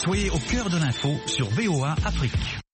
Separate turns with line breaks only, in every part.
Soyez au cœur de l'info sur VOA Afrique.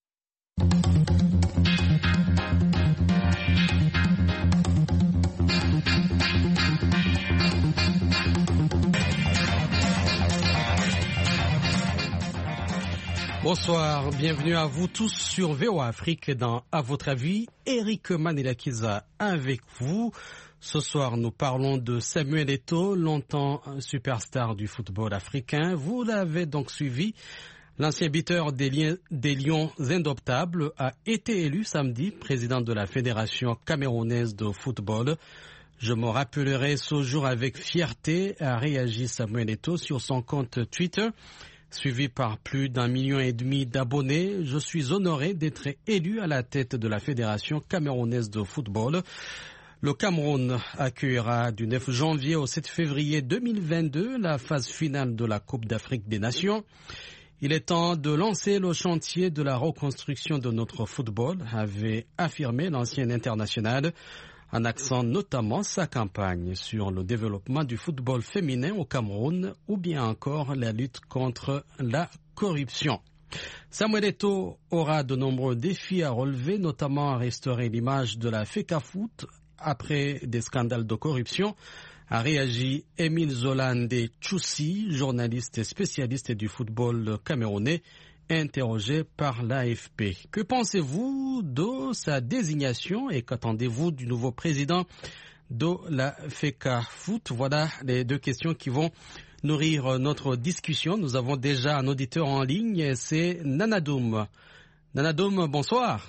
Bonsoir, bienvenue à vous tous sur VOA Afrique dans À votre avis, Eric Manilakiza avec vous. Ce soir, nous parlons de Samuel Eto'o, longtemps superstar du football africain. Vous l'avez donc suivi. L'ancien buteur des Lions Indoptables a été élu samedi président de la Fédération camerounaise de football. Je me rappellerai ce jour avec fierté, a réagi Samuel Eto'o sur son compte Twitter. Suivi par plus d'1,5 million d'abonnés, je suis honoré d'être élu à la tête de la Fédération camerounaise de football. Le Cameroun accueillera du 9 janvier au 7 février 2022 la phase finale de la Coupe d'Afrique des Nations. Il est temps de lancer le chantier de la reconstruction de notre football, avait affirmé l'ancien international, en axant notamment sa campagne sur le développement du football féminin au Cameroun ou bien encore la lutte contre la corruption. Samuel Eto'o aura de nombreux défis à relever, notamment à restaurer l'image de la FECAFOOT après des scandales de corruption, a réagi Émile Zolande Tchoussi, journaliste et spécialiste du football camerounais, interrogé par l'AFP. Que pensez-vous de sa désignation et qu'attendez-vous du nouveau président de la FECAFOOT? Voilà les deux questions qui vont nourrir notre discussion. Nous avons déjà un auditeur en ligne, c'est Nanadoum. Nanadoum, bonsoir.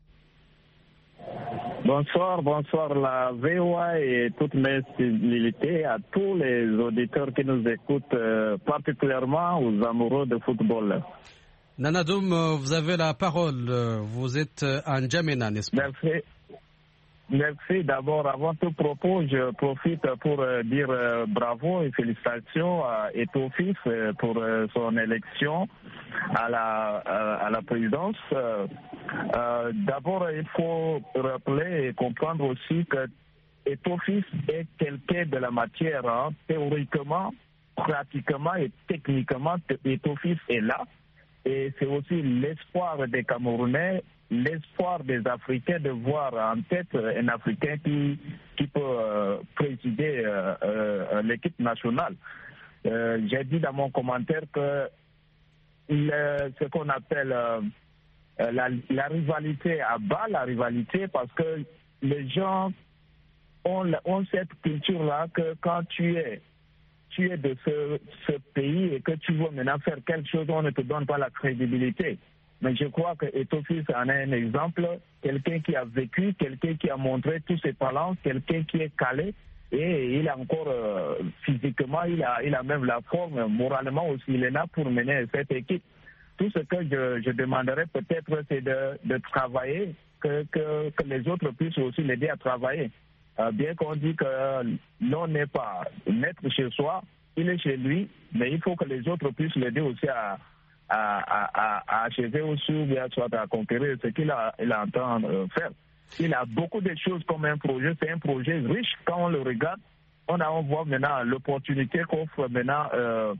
Bonsoir la VOA et toutes mes civilités à tous les auditeurs qui nous écoutent, particulièrement aux amoureux de football.
Nanadoum, vous avez la parole. Vous êtes en N'Djamena, n'est-ce pas?
Merci. D'abord, avant tout propos, je profite pour dire bravo et félicitations à Eto'o fils pour son élection à la présidence. D'abord, il faut rappeler et comprendre aussi que Eto'o fils est quelqu'un de la matière. Théoriquement, pratiquement et techniquement, Eto'o fils est là. Et c'est aussi l'espoir des Camerounais, l'espoir des Africains de voir en tête un Africain qui peut présider l'équipe nationale. J'ai dit dans mon commentaire que ce qu'on appelle la rivalité à bas, la rivalité, parce que les gens ont cette culture-là que quand tu es de ce pays et que tu veux maintenant faire quelque chose, on ne te donne pas la crédibilité. Mais je crois que Eto'o fils en est un exemple, quelqu'un qui a vécu, quelqu'un qui a montré tous ses talents, quelqu'un qui est calé et il a encore physiquement, il a même la forme, moralement aussi, il est là pour mener cette équipe. Tout ce que je demanderais peut-être, c'est de travailler, que les autres puissent aussi l'aider à travailler. Bien qu'on dit que l'on n'est pas maître chez soi, il est chez lui, mais il faut que les autres puissent l'aider aussi à achever aussi ou bien soit à conquérir ce qu'il entend faire. Il a beaucoup de choses comme un projet, c'est un projet riche. Quand on le regarde, on voit maintenant l'opportunité qu'offre maintenant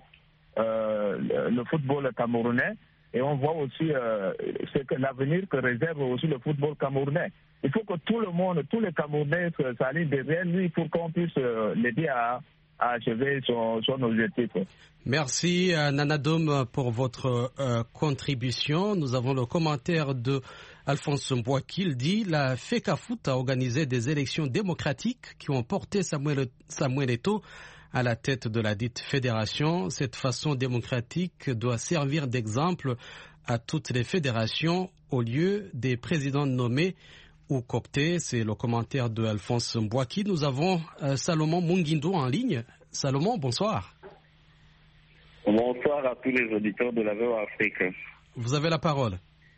le football camerounais. Et on voit aussi l'avenir que réserve aussi le football camerounais. Il faut que tout le monde, tous les Camerounais s'allient derrière lui pour qu'on puisse l'aider à achever son objectif.
Merci Nanadoum pour votre contribution. Nous avons le commentaire de Alphonse Mbouaki. Il dit la FECAFOOT a organisé des élections démocratiques qui ont porté Samuel Eto'o à la tête de la dite fédération. Cette façon démocratique doit servir d'exemple à toutes les fédérations au lieu des présidents nommés ou cooptés. C'est le commentaire de Alphonse Mbouaki. Nous avons Salomon Mungindo en ligne. Salomon, bonsoir.
Bonsoir à tous les auditeurs de la VOA Afrique.
Vous avez la parole.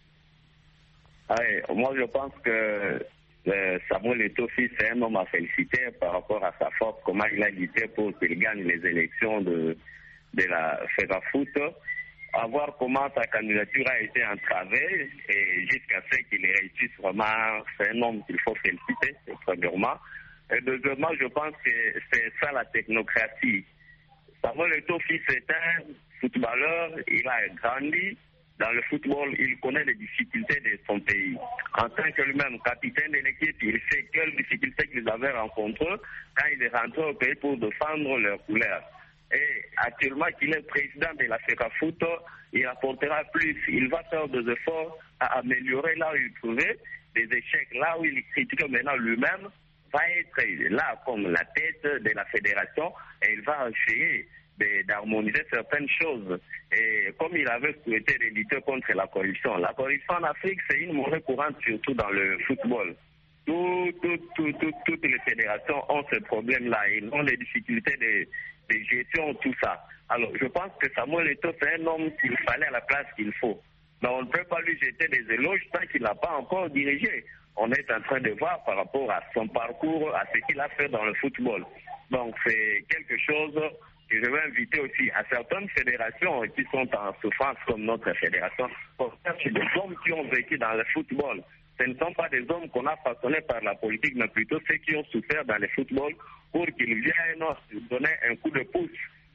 Moi, je pense que Samuel Eto'o fils est un homme à féliciter par rapport à sa force, comment il a lutté pour qu'il gagne les élections de la FECAFOOT. À voir comment sa candidature a été entravée et jusqu'à ce qu'il ait réussi vraiment, c'est un homme qu'il faut féliciter, premièrement. Et deuxièmement, je pense que c'est ça la technocratie. Samuel Eto'o fils footballeur, il a grandi dans le football, il connaît les difficultés de son pays. En tant que lui-même capitaine de l'équipe, il sait quelles difficultés qu'ils avaient rencontrées quand il est rentré au pays pour défendre leurs couleurs. Et actuellement qu'il est président de la FECAFOOT, il apportera plus. Il va faire des efforts à améliorer là où il trouvait des échecs, là où il critique maintenant lui-même, va être là comme la tête de la fédération et il va essayer d'harmoniser certaines choses. Et comme il avait souhaité de lutter contre la corruption en Afrique, c'est une mauvaise courante, surtout dans le football. Toutes les fédérations ont ce problème-là. Ils ont des difficultés de gestion, tout ça. Alors, je pense que Samuel Eto'o, c'est un homme qu'il fallait à la place qu'il faut. Mais on ne peut pas lui jeter des éloges tant qu'il n'a pas encore dirigé. On est en train de voir par rapport à son parcours, à ce qu'il a fait dans le football. Donc, c'est quelque chose que je vais inviter aussi à certaines fédérations qui sont en souffrance comme notre fédération. C'est des hommes qui ont vécu dans le football. Ce ne sont pas des hommes qu'on a façonnés par la politique, mais plutôt ceux qui ont souffert dans le football pour qu'ils viennent donner un coup de pouce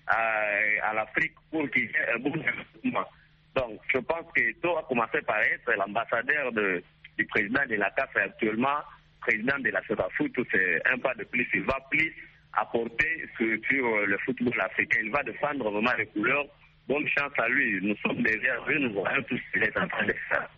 à l'Afrique pour qu'il y ait un bon développement. Donc, je pense que Eto'o a commencé par être l'ambassadeur du président de la CAF actuellement, président de la FECAFOOT, c'est un pas de plus. Il va plus apporter sur le football africain. Il va défendre vraiment les couleurs. Bonne chance à lui. Nous sommes derrière lui, nous voyons tout ce qu'il est en train de faire.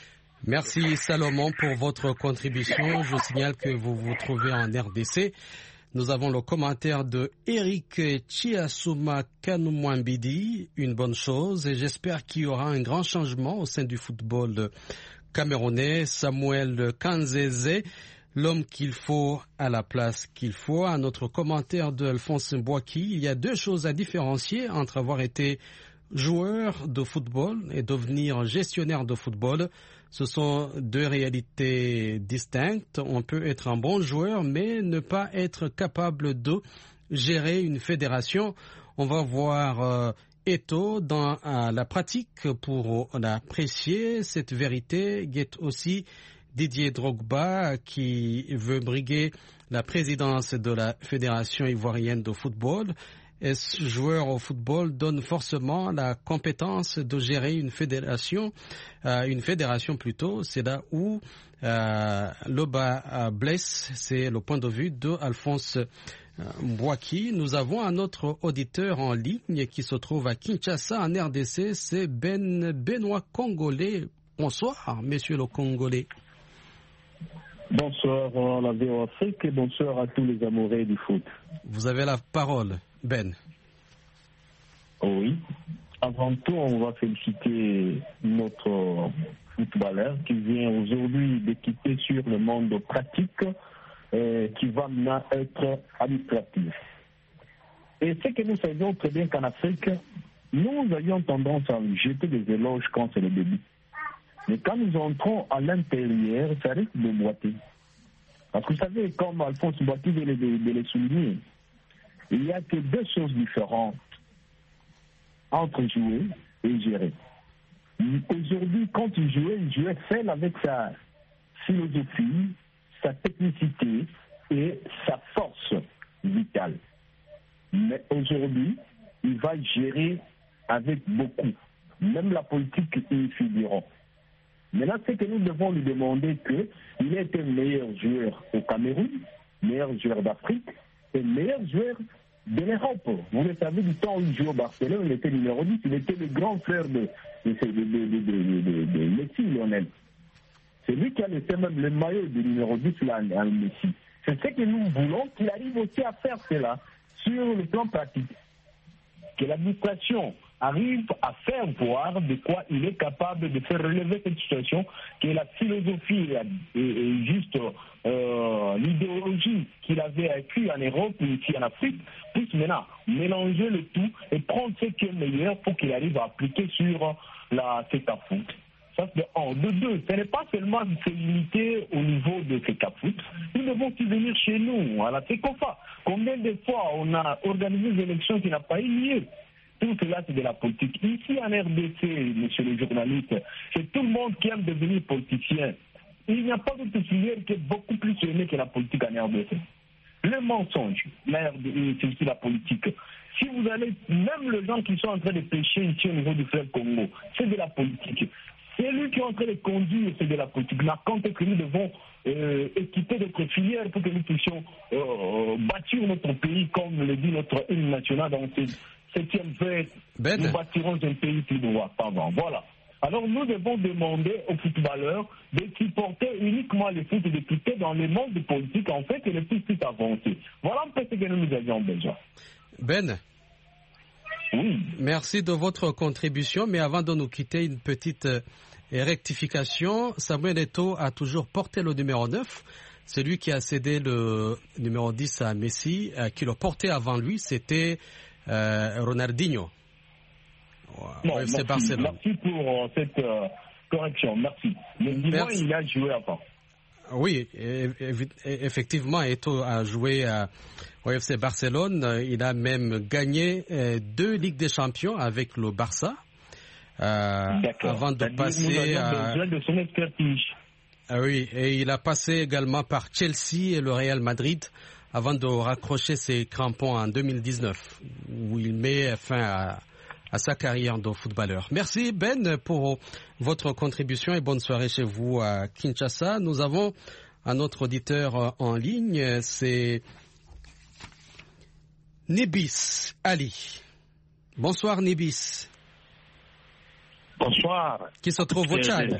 Merci Salomon pour votre contribution. Je signale que vous vous trouvez en RDC. Nous avons le commentaire de Eric Chiasuma Kanumwambidi, une bonne chose, et j'espère qu'il y aura un grand changement au sein du football camerounais. Samuel Kanzeze, l'homme qu'il faut à la place qu'il faut. À notre commentaire de Alphonse Mbouaki, il y a deux choses à différencier entre avoir été joueur de football et devenir gestionnaire de football. Ce sont deux réalités distinctes. On peut être un bon joueur, mais ne pas être capable de gérer une fédération. On va voir Eto'o dans la pratique pour apprécier cette vérité. Guette aussi Didier Drogba qui veut briguer la présidence de la Fédération ivoirienne de football. Est-ce joueur au football donne forcément la compétence de gérer une fédération plutôt. C'est là où le bas blesse. C'est le point de vue de Alphonse Mbouaki. Nous avons un autre auditeur en ligne qui se trouve à Kinshasa en RDC. C'est Benoît Congolais. Bonsoir, monsieur le Congolais.
Bonsoir à la VOA Afrique et bonsoir à tous les amoureux du foot.
Vous avez la parole, Ben.
Oui. Avant tout, on va féliciter notre footballeur qui vient aujourd'hui de quitter sur le monde pratique qui va maintenant être administratif. Et ce que nous savons très bien qu'en Afrique, nous avions tendance à jeter des éloges quand c'est le début. Mais quand nous entrons à l'intérieur, ça risque de boiter. Parce que vous savez, comme Alphonse Mbouaki vient de le souligner, il n'y a que deux choses différentes entre jouer et gérer. Aujourd'hui, quand il jouait seul avec sa philosophie, sa technicité et sa force vitale. Mais aujourd'hui, il va gérer avec beaucoup. Même la politique, ils figurent. Maintenant, c'est que nous devons lui demander qu'il est un meilleur joueur au Cameroun, meilleur joueur d'Afrique et meilleur joueur de l'Europe. Vous le savez, du temps où il jouait au Barcelone, il était numéro 10, il était le grand frère de Messi, Lionel. C'est lui qui a laissé même le maillot de numéro 10 là, à Messi. C'est ce que nous voulons qu'il arrive aussi à faire cela sur le plan pratique. Que l'administration arrive à faire voir de quoi il est capable de faire relever cette situation, que la philosophie et juste l'idéologie qu'il avait acquis en Europe et ici en Afrique puisse maintenant mélanger le tout et prendre ce qui est meilleur pour qu'il arrive à appliquer sur la FECAFOOT. Ça c'est de un. De deux, ce n'est pas seulement se limiter au niveau de FECAFOOT. Nous devons aussi venir chez nous, à la FECOFA. Combien de fois on a organisé des élections qui n'ont pas eu lieu? Tout cela, c'est de la politique. Ici, en RDC, monsieur le journaliste, c'est tout le monde qui aime devenir politicien. Il n'y a pas d'autre filière qui est beaucoup plus aimée que la politique en RDC. Le mensonge, c'est aussi la politique. Si vous allez, même les gens qui sont en train de pêcher ici au niveau du fleuve Congo, c'est de la politique. C'est lui qui est en train de conduire, c'est de la politique. La compte est que nous devons équiper notre filière pour que nous puissions bâtir notre pays, comme le dit notre hymne national dans ce 7e vers. Nous bâtirons un pays plus droit. Pardon. Voilà. Alors nous devons demander aux footballeurs de supporter uniquement le foot et de quitter dans le monde politique, en fait, que le foot puisse avancer. Voilà un peu ce que nous avions besoin.
Ben,
oui.
Merci de votre contribution, mais avant de nous quitter, une petite rectification. Samuel Eto'o a toujours porté le numéro 9. C'est lui qui a cédé le numéro 10 à Messi, qui le portait avant lui, c'était Ronaldinho.
Non, merci pour cette correction, merci. Le numéro, il a joué avant.
Oui, effectivement, Eto'o a joué au FC Barcelone. Il a même gagné 2 Ligues des Champions avec le Barça. Avant de passer à...
de son expertise.
Oui, et il a passé également par Chelsea et le Real Madrid avant de raccrocher ses crampons en 2019, où il met fin à sa carrière de footballeur. Merci Ben pour votre contribution et bonne soirée chez vous à Kinshasa. Nous avons un autre auditeur en ligne, c'est Nibis Ali. Bonsoir Nibis.
Bonsoir.
Qui se trouve au Tchad.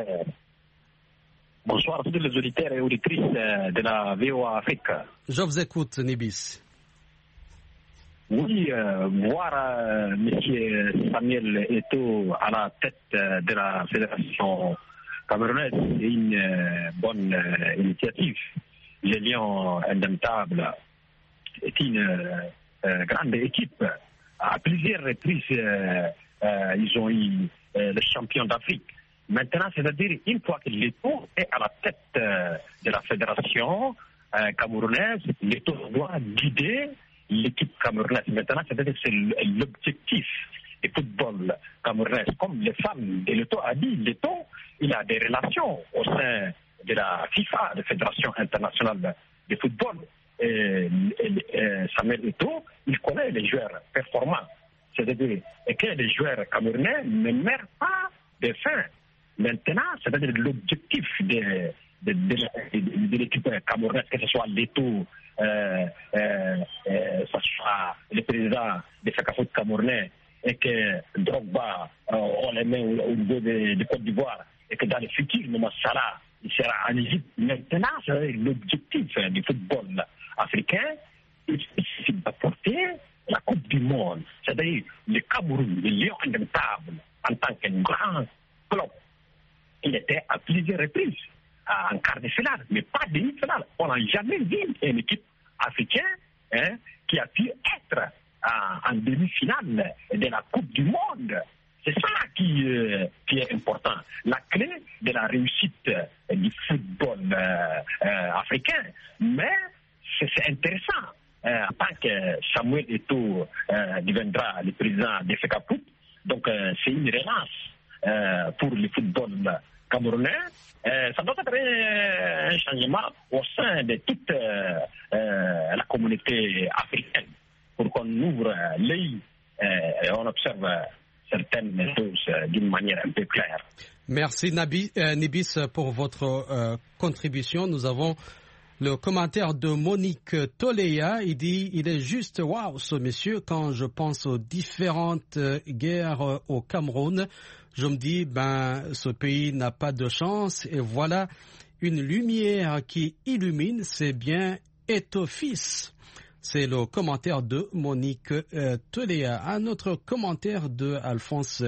Bonsoir à tous les auditeurs et auditrices de la VOA Afrique.
Je vous écoute Nibis.
Oui, voir M. Samuel Eto'o à la tête de la Fédération camerounaise est une bonne initiative. Les Lions indomptables est une grande équipe. À plusieurs reprises, ils ont eu le champion d'Afrique. Maintenant, c'est-à-dire, une fois que l'Eto'o est à la tête de la Fédération camerounaise, l'Eto'o doit guider l'équipe camerounaise. Maintenant, c'est-à-dire que c'est l'objectif du football camerounais. Comme les femmes de l'Eto'o a dit, l'Eto'o, il a des relations au sein de la FIFA, la Fédération internationale de football. Et Samuel Eto'o, il connaît les joueurs performants. C'est-à-dire que les joueurs camerounais ne meurent pas de faim. Maintenant, c'est-à-dire l'objectif de l'équipe camerounaise, que ce soit l'Eto'o, ce soit le président de Fecafoot camerounais, et que Drogba on les met au niveau de Côte d'Ivoire, et que dans le futur, Mohamed Salah, il sera en Égypte. Maintenant, c'est l'objectif du football africain, c'est d'apporter la Coupe du Monde. C'est-à-dire le Cameroun, le Lion indomptable, en tant qu'un grand club. Il était à plusieurs reprises en quart de finale, mais pas demi-finale. On n'a jamais vu une équipe africaine qui a pu être en demi-finale de la Coupe du Monde. C'est ça qui est important. La clé de la réussite du football africain. Mais c'est intéressant. En tant que Samuel Eto'o deviendra le président de Fecafoot, donc c'est une relance pour le football camerounais. Ça doit être un changement au sein de toute la communauté africaine pour qu'on ouvre l'œil et on observe certaines choses d'une manière un peu claire.
Merci Nibis pour votre contribution. Nous avons le commentaire de Monique Toléa. Il dit, il est juste waouh ce monsieur. Quand je pense aux différentes guerres au Cameroun, je me dis, ce pays n'a pas de chance. Et voilà une lumière qui illumine, c'est bien Eto'o fils. C'est le commentaire de Monique Toléa. Un autre commentaire de Alphonse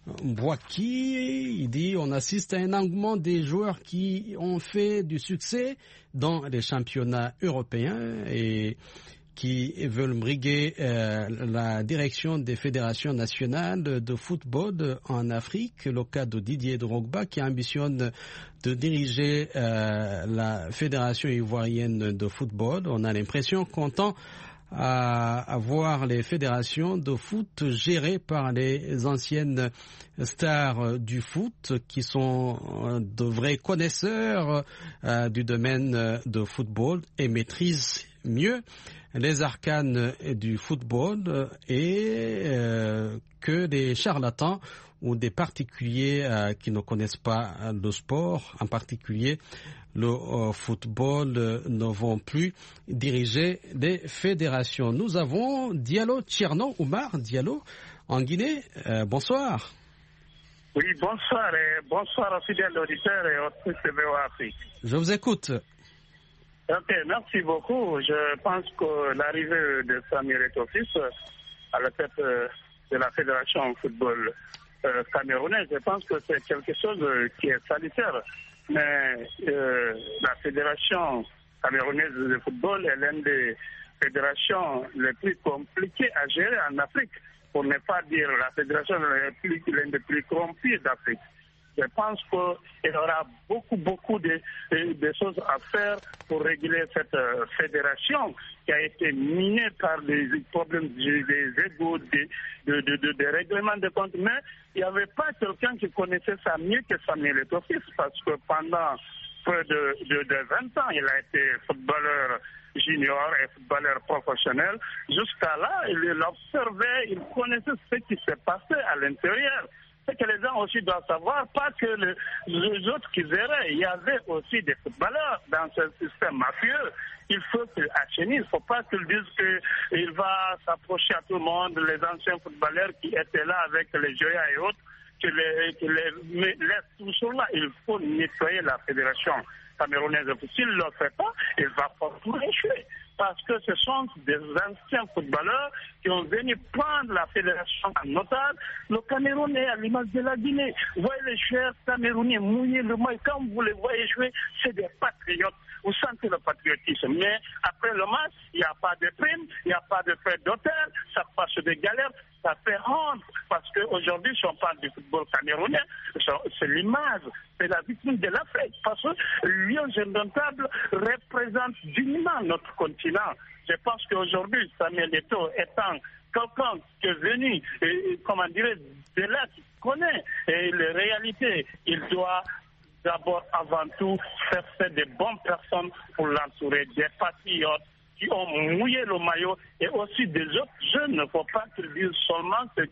Mbouaki. Il dit, on assiste à un engouement des joueurs qui ont fait du succès dans les championnats européens et qui veulent briguer la direction des fédérations nationales de football en Afrique. Le cas de Didier Drogba qui ambitionne de diriger la fédération ivoirienne de football. On a l'impression qu'on tend à voir les fédérations de foot gérées par les anciennes stars du foot qui sont de vrais connaisseurs du domaine de football et maîtrisent mieux les arcanes du football et que des charlatans ou des particuliers qui ne connaissent pas le sport, en particulier le football, ne vont plus diriger les fédérations. Nous avons Diallo Tcherno Oumar Diallo en Guinée. Bonsoir.
Oui, bonsoir et bonsoir aux fidèles auditeurs et aux VOA Afrique.
Je vous écoute.
Ok, merci beaucoup. Je pense que l'arrivée de Samuel Eto'o-Fils à la tête de la Fédération football camerounaise, je pense que c'est quelque chose qui est salutaire. Mais la Fédération camerounaise de football est l'une des fédérations les plus compliquées à gérer en Afrique, pour ne pas dire la fédération l'une des plus corrompues d'Afrique. Je pense qu'il y aura beaucoup de choses à faire pour réguler cette fédération qui a été minée par des problèmes des égos, des règlements de compte. Mais il n'y avait pas quelqu'un qui connaissait ça mieux que Samuel Eto'o-Fils, parce que pendant près de 20 ans, il a été footballeur junior et footballeur professionnel. Jusqu'à là, il observait, il connaissait ce qui s'est passé à l'intérieur. C'est que les gens aussi doivent savoir, pas que les autres qui géraient, il y avait aussi des footballeurs dans ce système mafieux. Il faut qu'il assainisse, il ne faut pas qu'il dise qu'il va s'approcher à tout le monde, les anciens footballeurs qui étaient là avec les Joya et autres, qu'il les laisse toujours là. Il faut nettoyer la fédération camerounaise. S'il ne le fait pas, il va forcément échouer. Parce que ce sont des anciens footballeurs qui ont venu prendre la fédération en otage. Le Cameroun est à l'image de la Guinée. Vous voyez les joueurs camerounais mouiller le maillot. Quand vous les voyez jouer, c'est des patriotes. Vous sentez le patriotisme. Mais après le match, il n'y a pas de prime, il n'y a pas de frais d'hôtel, ça passe des galères. Ça fait honte, parce qu'aujourd'hui, si on parle du football camerounais, c'est l'image, c'est la victime de l'Afrique. Parce que Lions indomptables représente dignement notre continent. Je pense qu'aujourd'hui, Samuel Eto'o étant quelqu'un qui est venu, de là, qui connaît les réalités, il doit d'abord, avant tout, faire des bonnes personnes pour l'entourer, des patriotes qui ont mouillé le maillot, et aussi des autres jeunes. Il ne faut pas qu'ils disent seulement ceux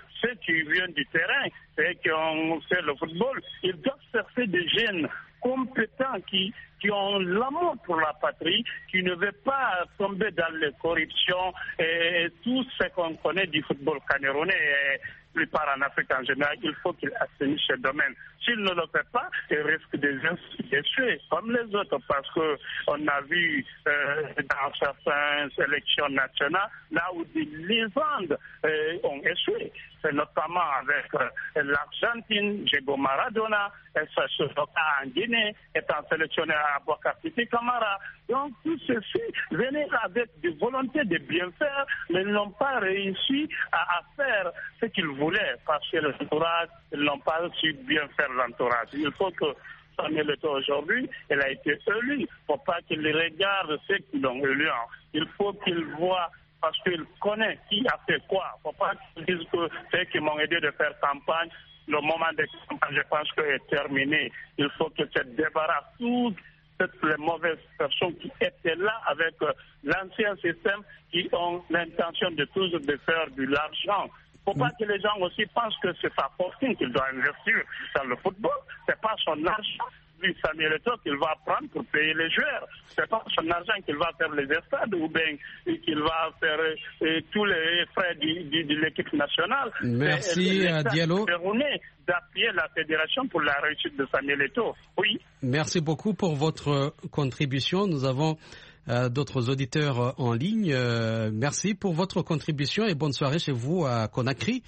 qui viennent du terrain, ceux qui ont fait le football. Ils doivent chercher des jeunes compétents qui ont l'amour pour la patrie, qui ne veulent pas tomber dans les corruptions et tout ce qu'on connaît du football camerounais et plus part en Afrique en général. Il faut qu'il assainisse ce domaine. S'il ne le fait pas, il risque d'échouer comme les autres, parce qu'on a vu dans certaines élections nationales, là où des légendes ont échoué. C'est notamment avec l'Argentine, Diego Maradona, et ce en Guinée, étant sélectionné à Boakati Camara. Donc tout ceci venait avec des volontés de bien faire, mais ils n'ont pas réussi à faire ce qu'ils voulaient, parce que l'entourage, ils n'ont pas su bien faire l'entourage. Il faut que Samuel Eto'o aujourd'hui, il a été élu. Il ne faut pas qu'il regarde ceux qui l'ont élu. Il faut qu'il voit, parce qu'il connaît qui a fait quoi. Il ne faut pas qu'ils disent que ceux qui m'ont aidé de faire campagne, le moment de campagne, je pense qu'il est terminé. Il faut que se débarrasse toutes les mauvaises personnes qui étaient là avec l'ancien système, qui ont l'intention de toujours de faire de l'argent. Il ne faut pas que les gens aussi pensent que c'est sa fortune qu'il doit investir dans le football. Ce n'est pas son argent, lui, Samuel Eto'o, qu'il va prendre pour payer les joueurs. Ce n'est pas son argent qu'il va faire les stades ou bien qu'il va faire tous les frais de l'équipe nationale.
Merci, Diallo.
D'appuyer la fédération pour la réussite de Samuel Eto'o. Oui.
Merci beaucoup pour votre contribution. Nous avons d'autres auditeurs en ligne. Merci pour votre contribution et bonne soirée chez vous à Conakry.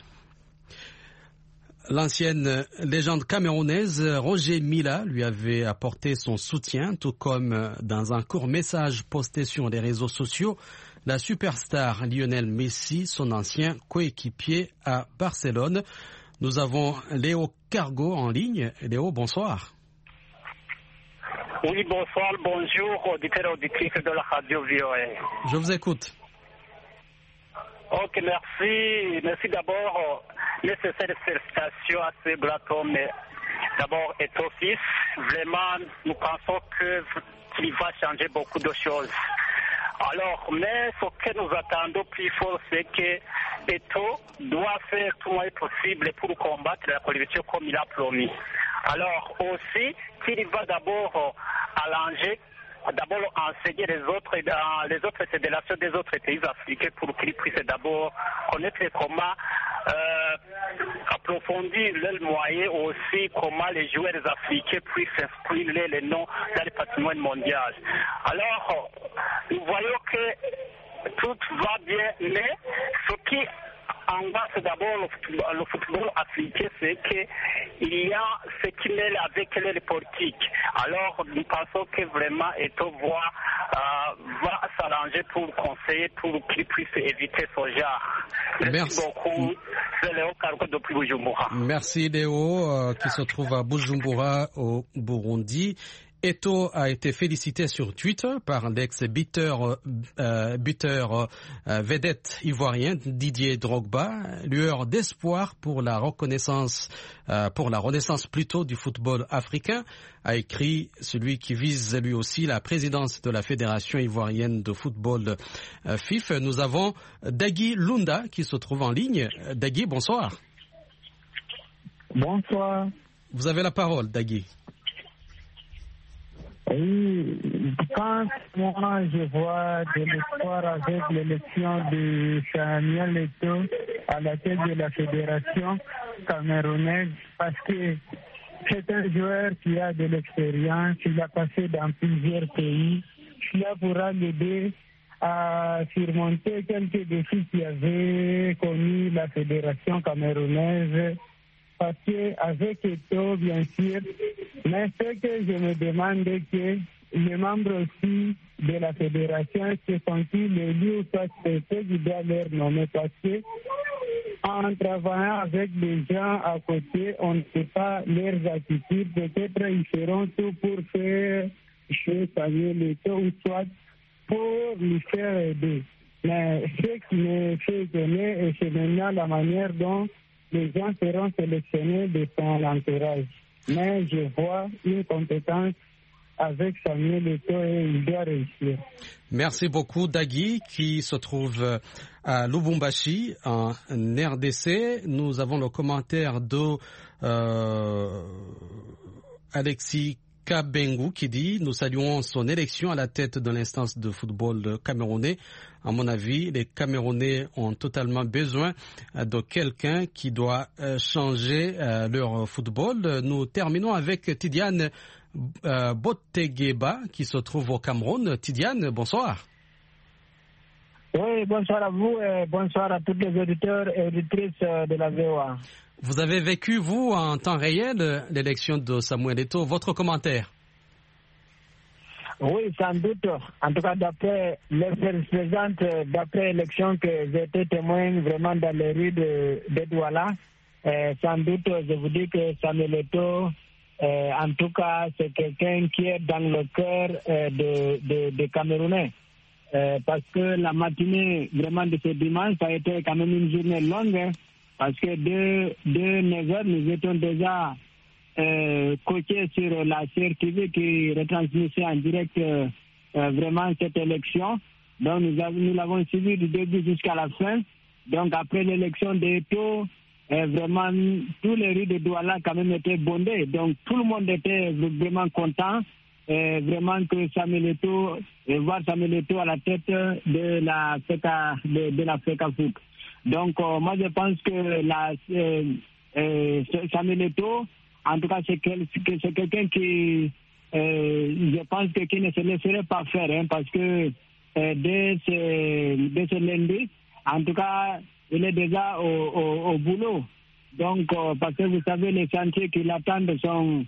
L'ancienne légende camerounaise Roger Mila lui avait apporté son soutien, tout comme dans un court message posté sur les réseaux sociaux, la superstar Lionel Messi, son ancien coéquipier à Barcelone. Nous avons Léo Cargo en ligne. Léo, bonsoir.
Oui, bonsoir, bonjour, auditeurs et auditrices de la radio VOA.
Je vous écoute.
Ok, merci. Merci d'abord. Nécessaire félicitations à ce grand homme. D'abord, Eto'o-Fils. Vraiment, nous pensons qu'il va changer beaucoup de choses. Alors, mais ce que nous attendons plus fort, c'est que Eto'o doit faire tout le possible pour combattre la corruption comme il a promis. Alors aussi, qu'il va d'abord allonger, d'abord enseigner les autres fédérations des autres pays africains pour qu'ils puissent d'abord connaître comment approfondir leurs moyens, aussi comment les joueurs africains puissent inscrire les noms dans le patrimoine mondial. Alors, nous voyons que tout va bien, mais ce qui angoisse d'abord le football africain, c'est qu'il y a ce qui mêle avec les politiques. Alors, nous pensons que vraiment Eto'o va s'arranger pour conseiller, pour qu'il puisse éviter ce genre. Merci beaucoup. C'est Léo Cargo depuis Bujumbura.
Merci Léo, qui se trouve à Bujumbura, au Burundi. Eto'o a été félicité sur Twitter par l'ex-buteur vedette ivoirien Didier Drogba, lueur d'espoir pour la renaissance plutôt du football africain, a écrit celui qui vise lui aussi la présidence de la Fédération ivoirienne de football FIF. Nous avons Dagui Lunda qui se trouve en ligne. Dagui, bonsoir.
Bonsoir.
Vous avez la parole, Dagui.
Oui, quand moi je vois de l'espoir avec l'élection de Samuel Eto'o à la tête de la fédération camerounaise, parce que c'est un joueur qui a de l'expérience, il a passé dans plusieurs pays, cela pourra l'aider à surmonter quelques défis qui avaient connu la fédération camerounaise. Parce qu'avec Eto'o, bien sûr, mais ce que je me demande, que les membres aussi de la fédération se sont-ils élus ou soit c'est eux qui doivent leur nommer, parce que en travaillant avec des gens à côté, on ne sait pas leurs attitudes. Peut-être ils feront tout pour faire chez Samuel Eto'o ou soit pour lui faire aider. Mais ce qui me fait étonner, c'est maintenant la manière dont les gens seront sélectionnés de son entourage. Mais je vois une compétence avec Samuel Eto'o et il doit réussir.
Merci beaucoup, Dagui, qui se trouve à Lubumbashi, en RDC. Nous avons le commentaire de Alexis Kabengu qui dit « Nous saluons son élection à la tête de l'instance de football camerounais. À mon avis, les Camerounais ont totalement besoin de quelqu'un qui doit changer leur football. » Nous terminons avec Tidiane Botegeba qui se trouve au Cameroun. Tidiane, bonsoir.
Oui, bonsoir à vous et bonsoir à tous les auditeurs et auditrices de la VOA.
Vous avez vécu, vous, en temps réel, l'élection de Samuel Eto'o. Votre commentaire?
Oui, sans doute. En tout cas, d'après les présentes, d'après l'élection que j'ai été témoin vraiment dans les rues de Douala, sans doute, je vous dis que Samuel Eto'o, en tout cas, c'est quelqu'un qui est dans le cœur des Camerounais. Parce que la matinée vraiment de ce dimanche, ça a été quand même une journée longue, hein, parce que de 9h, nous étions déjà coachés sur la CRTV qui retransmettait en direct vraiment cette élection. Donc nous l'avons suivi du début jusqu'à la fin. Donc après l'élection d'Eto'o, vraiment tous les rues de Douala quand même étaient bondées. Donc tout le monde était vraiment content. Vraiment que Samuel Eto'o, voir Samuel Eto'o à la tête de la FECAFOOT. Donc moi je pense que Samuel Eto'o, en tout cas c'est quelqu'un qui je pense que qui ne se laisserait pas faire, hein, parce que dès ce lundi, en tout cas il est déjà au boulot. Donc parce que vous savez les chantiers qui l'attendent sont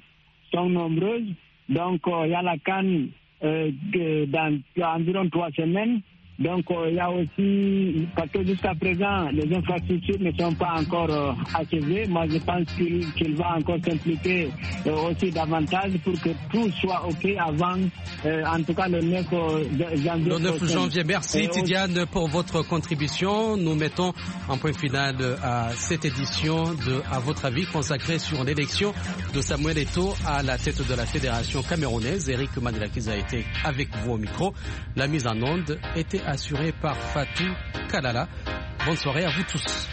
nombreuses. Donc, il y a la CAN dans environ 3 semaines. Donc il y a aussi, parce que jusqu'à présent, les infrastructures ne sont pas encore achevées. Moi, je pense qu'il va encore s'impliquer aussi davantage pour que tout soit OK avant, en tout cas, le 9 janvier.
Le 9 janvier. Merci Tidiane pour votre contribution. Nous mettons un point final à cette édition de À votre avis consacrée sur l'élection de Samuel Eto'o à la tête de la fédération camerounaise. Eric Manilakiza a été avec vous au micro. La mise en onde était assurée par Fatou Kalala. Bonne soirée à vous tous.